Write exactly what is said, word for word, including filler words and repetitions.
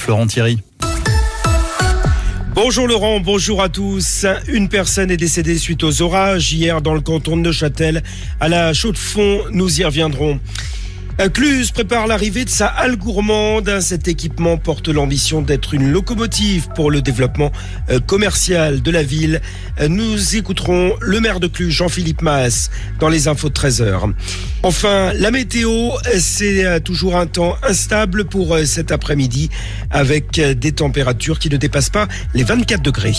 Florent Thierry. Bonjour Laurent, bonjour à tous. Une personne est décédée suite aux orages hier dans le canton de Neuchâtel à la Chaux-de-Fonds. Nous y reviendrons. Cluse prépare l'arrivée de sa halle gourmande. Cet équipement porte l'ambition d'être une locomotive pour le développement commercial de la ville. Nous écouterons le maire de Cluse, Jean-Philippe Maas, dans les infos de treize heures. Enfin, la météo, c'est toujours un temps instable pour cet après-midi avec des températures qui ne dépassent pas les vingt-quatre degrés.